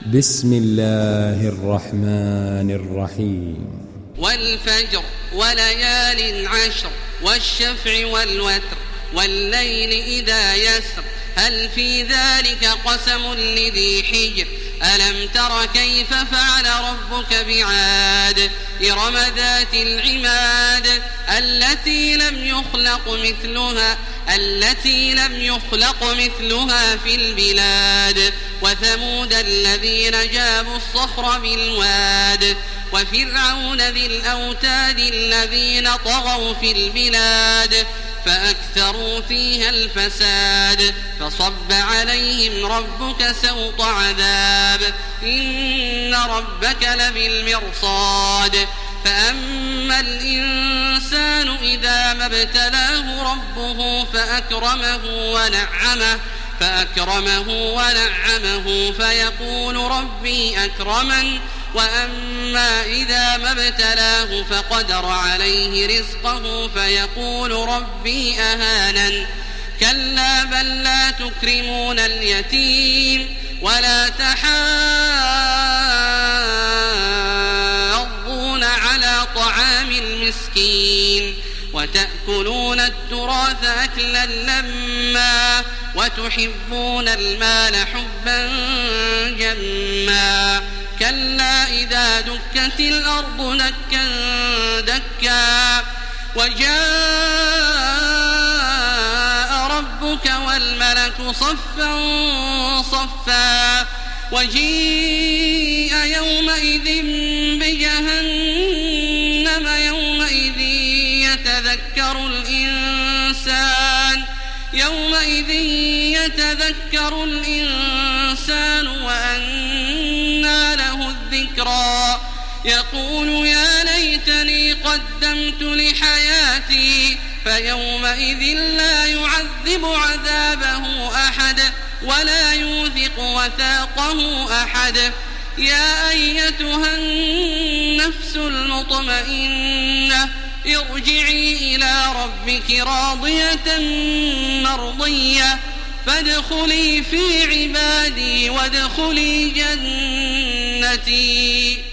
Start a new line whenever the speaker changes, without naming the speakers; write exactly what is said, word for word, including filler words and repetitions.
بسم الله الرحمن الرحيم
والفجر وليال عشر والشفع والوتر والليل إذا يسر هل في ذلك قسم لذي حجر ألم تر كيف فعل ربك بعاد إرم ذات العماد التي لم يخلق مثلها التي لم يخلق مثلها في البلاد وثمود الذين جابوا الصخر بالواد وفرعون ذي الأوتاد الذين طغوا في البلاد فأكثروا فيها الفساد فصب عليهم ربك سوط عذاب إن ربك لبالمرصاد فأما الإنسان إذا ما ابتلاه ربه فأكرمه ونعمه فأكرمه ونعمه فيقول ربي أكرمن وأما إذا ما ابتلاه فقدر عليه رزقه فيقول ربي أهانن كلا بل لا تكرمون اليتيم ولا تحاضون على طعام المسكين وتأكلون التراث أكلا لما وتحبون المال حبا جما كلا إذا دكت الأرض دكا دكا وجاء ربك والملك صفا صفا وجيء يومئذ بجهنم يومئذ يتذكر الإنسان يومئذ يتذكر الإنسان وأنى له الذكرى يقول يا ليتني قدمت لحياتي فيومئذ لا يعذب عذابه أحد ولا يوثق وثاقه أحد يا أيتها النفس المطمئنة ارجعي إلى ربك راضية مرضية فادخلي في عبادي وادخلي جنتي.